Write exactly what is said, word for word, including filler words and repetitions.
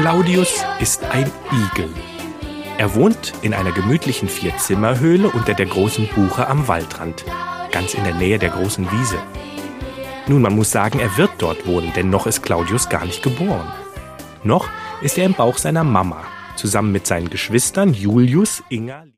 Claudius ist ein Igel. Er wohnt in einer gemütlichen Vierzimmerhöhle unter der großen Buche am Waldrand, ganz in der Nähe der großen Wiese. Nun, man muss sagen, er wird dort wohnen, denn noch ist Claudius gar nicht geboren. Noch ist er im Bauch seiner Mama, zusammen mit seinen Geschwistern Julius, Inga